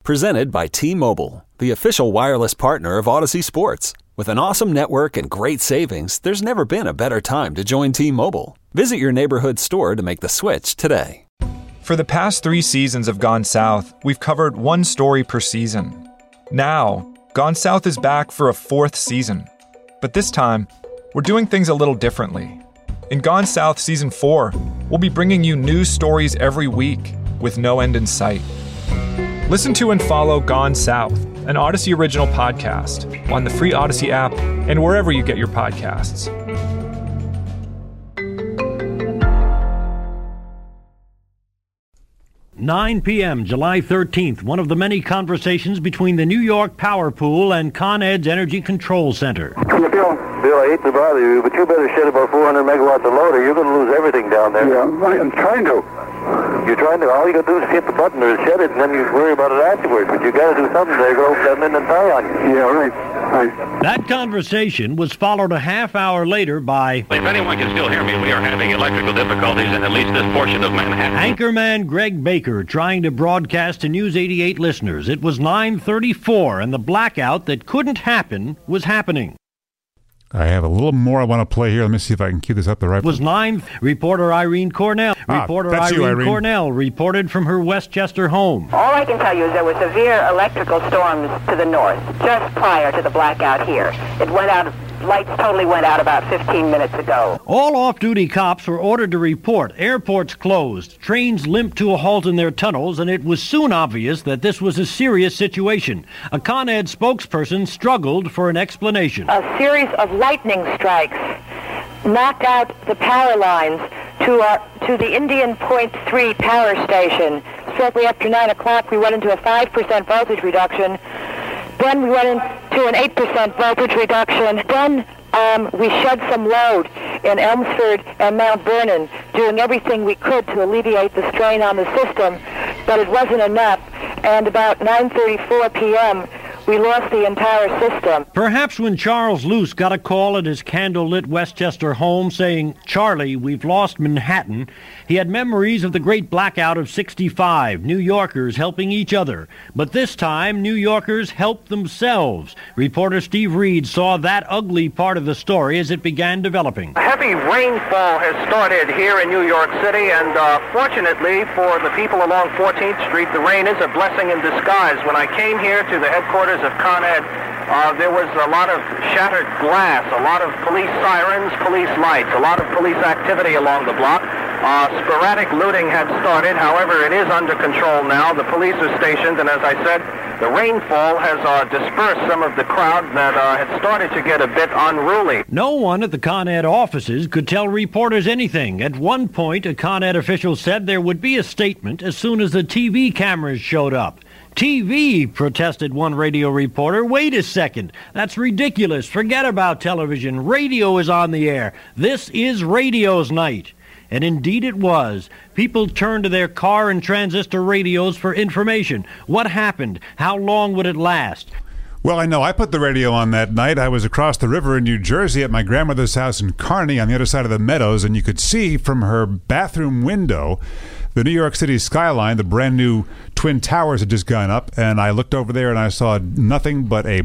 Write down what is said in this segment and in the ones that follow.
Presented by T-Mobile, the official wireless partner of Odyssey Sports. With an awesome network and great savings, there's never been a better time to join T-Mobile. Visit your neighborhood store to make the switch today. For the past 3 seasons of Gone South, we've covered one story per season. Now, Gone South is back for a 4th season. But this time, we're doing things a little differently. In Gone South Season 4, we'll be bringing you news stories every week with no end in sight. Listen to and follow Gone South, an Odyssey original podcast, on the free Odyssey app and wherever you get your podcasts. "9 p.m., July 13th, one of the many conversations between the New York Power Pool and Con Ed's Energy Control Center. Bill, I hate to bother you, but you better shed about 400 megawatts of load or you're going to lose everything down there. Yeah, I'm trying to. You're trying to, all you got to do is hit the button or shed it, and then you worry about it afterwards. But you got to do something. They're going to come in and die on you. Yeah, right. That conversation was followed a half hour later by... If anyone can still hear me, we are having electrical difficulties in at least this portion of Manhattan. Anchorman Greg Baker trying to broadcast to News 88 listeners. It was 9:34, and the blackout that couldn't happen was happening. I have a little more I want to play here. Let me see if I can cue this up the right way. It was 9. Reporter Irene Cornell. Irene Cornell reported from her Westchester home. All I can tell you is there were severe electrical storms to the north just prior to the blackout here. It went out. Lights totally went out about 15 minutes ago. All off-duty cops were ordered to report. Airports closed. Trains limped to a halt in their tunnels, and it was soon obvious that this was a serious situation. A Con Ed spokesperson struggled for an explanation. A series of lightning strikes knocked out the power lines to the Indian Point 3 power station. Shortly after 9 o'clock, we went into a 5% voltage reduction. Then we went into an 8% voltage reduction. Then we shed some load in Elmsford and Mount Vernon, doing everything we could to alleviate the strain on the system, but it wasn't enough. And about 9:34 p.m., we lost the entire system. Perhaps when Charles Luce got a call at his candlelit Westchester home saying, "Charlie, we've lost Manhattan," he had memories of the great blackout of '65, New Yorkers helping each other. But this time, New Yorkers helped themselves. Reporter Steve Reed saw that ugly part of the story as it began developing. A heavy rainfall has started here in New York City, and fortunately for the people along 14th Street, the rain is a blessing in disguise. When I came here to the headquarters of Con Ed, there was a lot of shattered glass, a lot of police sirens, police lights, a lot of police activity along the block. Sporadic looting had started. However, it is under control now. The police are stationed, and as I said, the rainfall has dispersed some of the crowd that had started to get a bit unruly. No one at the Con Ed offices could tell reporters anything. At one point, a Con Ed official said there would be a statement as soon as the TV cameras showed up. TV, protested one radio reporter. Wait a second. That's ridiculous. Forget about television. Radio is on the air. This is radio's night. And indeed it was. People turned to their car and transistor radios for information. What happened? How long would it last? Well, I know. I put the radio on that night. I was across the river in New Jersey at my grandmother's house in Kearny on the other side of the meadows, and you could see from her bathroom window the New York City skyline. The brand new Twin Towers had just gone up, and I looked over there and I saw nothing but a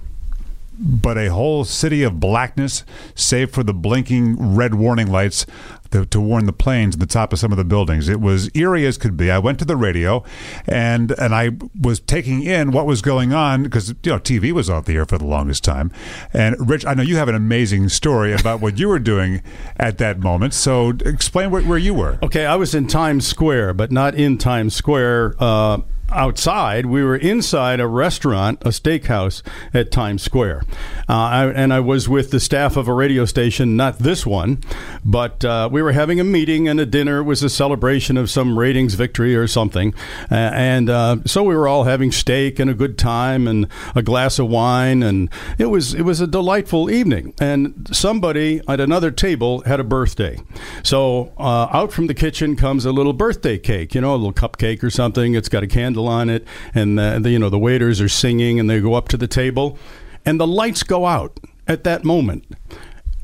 whole city of blackness, save for the blinking red warning lights to warn the planes at the top of some of the buildings. It was eerie as could be. I went to the radio, and I was taking in what was going on because TV was off the air for the longest time. And Rich, I know you have an amazing story about what you were doing at that moment. So explain where you were. Okay, I was in Times Square, but not in Times Square. Outside, we were inside a restaurant, a steakhouse at Times Square. I was with the staff of a radio station, not this one, but we were having a meeting and a dinner. It was a celebration of some ratings victory or something. So we were all having steak and a good time and a glass of wine, and it was a delightful evening. And somebody at another table had a birthday. So out from the kitchen comes a little birthday cake, a little cupcake or something. It's got a candle on it, and the waiters are singing, and they go up to the table, and the lights go out at that moment.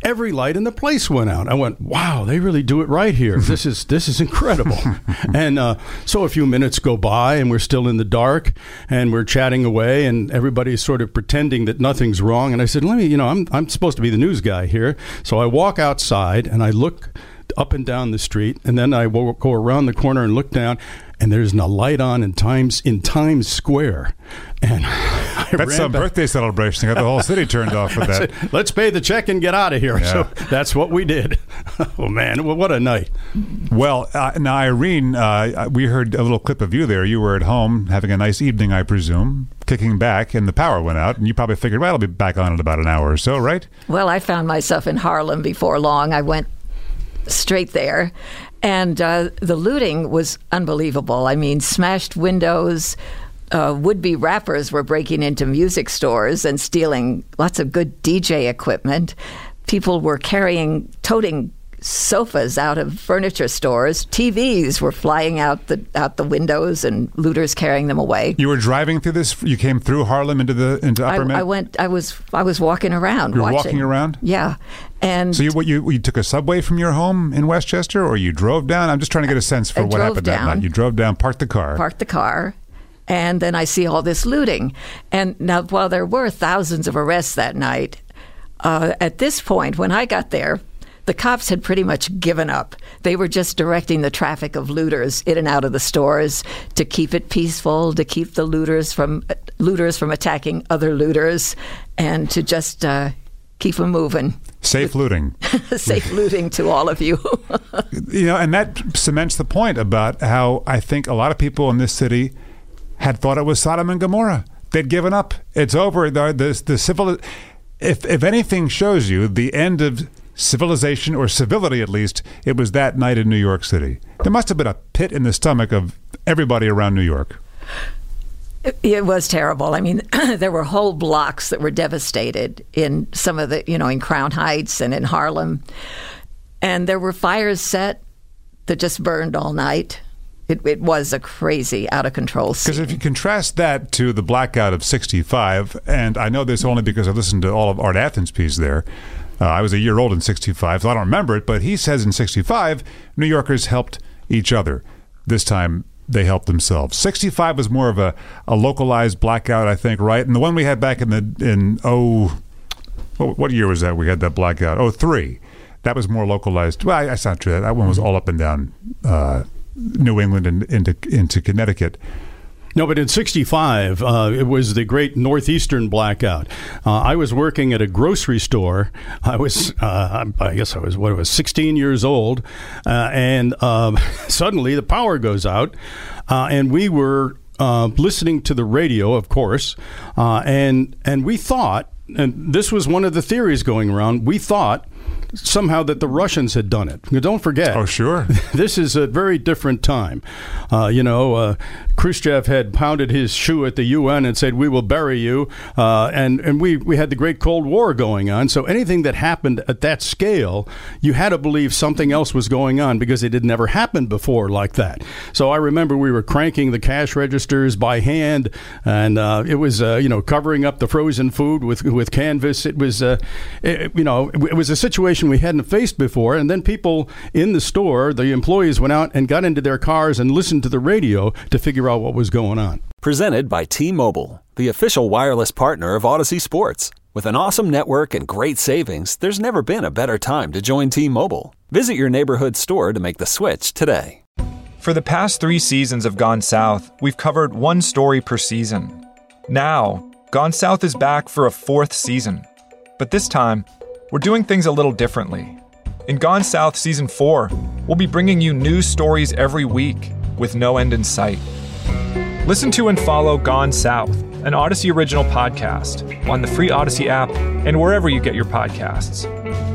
every light in the place went out. I went, wow, they really do it right here. This is incredible. And so a few minutes go by, and we're still in the dark, and we're chatting away, and everybody's sort of pretending that nothing's wrong. And I said, I'm supposed to be the news guy here. So I walk outside, and I look up and down the street, and then I go around the corner and look down, and there's a light on in Times Square. And that's some birthday celebration. They got the whole city turned off for that. Said, let's pay the check and get out of here. Yeah. So that's what we did. Oh, man, what a night. Well, now, Irene, we heard a little clip of you there. You were at home having a nice evening, I presume, kicking back, and the power went out, and you probably figured, well, I'll be back on in about an hour or so, right? Well, I found myself in Harlem before long. I went straight there. And the looting was unbelievable. I mean, smashed windows. Would-be rappers were breaking into music stores and stealing lots of good DJ equipment. People were toting sofas out of furniture stores. TVs were flying out the windows, and looters carrying them away. You were driving through this. You came through Harlem into Upper Manhattan. I was walking around. You were walking around? Yeah. And so you took a subway from your home in Westchester, or you drove down? I'm just trying to get a sense for what happened that night. You drove down, parked the car. And then I see all this looting. And now, while there were thousands of arrests that night, at this point, when I got there, the cops had pretty much given up. They were just directing the traffic of looters in and out of the stores to keep it peaceful, to keep the looters from attacking other looters, and to just keep them moving. Safe looting. Safe looting to all of you. And that cements the point about how I think a lot of people in this city had thought it was Sodom and Gomorrah. They'd given up. It's over. The civil. If anything shows you the end of civilization, or civility at least, it was that night in New York City. There must have been a pit in the stomach of everybody around New York. It was terrible. I mean, there were whole blocks that were devastated in some of the, in Crown Heights and in Harlem. And there were fires set that just burned all night. It was a crazy, out-of-control scene. Because if you contrast that to the blackout of 65, and I know this only because I listened to all of Art Athens' piece there. I was a year old in 65, so I don't remember it, but he says in 65, New Yorkers helped each other. This time, they helped themselves. 65 was more of a localized blackout, I think, right? And the one we had back what year was that we had that blackout? 03. That was more localized. Well, that's not true. That one was all up and down New England and into Connecticut. No, but in 65, it was the great Northeastern blackout. I was working at a grocery store. I guess I was 16 years old, and suddenly the power goes out, and we were listening to the radio, of course, and we thought, and this was one of the theories going around, we thought somehow that the Russians had done it. Don't forget. Oh, sure. This is a very different time. Khrushchev had pounded his shoe at the UN and said, "We will bury you." And we had the Great Cold War going on. So anything that happened at that scale, you had to believe something else was going on because it had never happened before like that. So I remember we were cranking the cash registers by hand, and it was covering up the frozen food with canvas. It was it was a situation we hadn't faced before. And then people in the store, the employees went out and got into their cars and listened to the radio to figure out what was going on. Presented by T-Mobile, the official wireless partner of Odyssey Sports. With an awesome network and great savings, there's never been a better time to join T-Mobile. Visit your neighborhood store to make the switch today. For the past 3 seasons of Gone South, we've covered one story per season. Now, Gone South is back for a 4th season. But this time, we're doing things a little differently. In Gone South Season 4, we'll be bringing you news stories every week with no end in sight. Listen to and follow Gone South, an Odyssey original podcast, on the free Odyssey app and wherever you get your podcasts.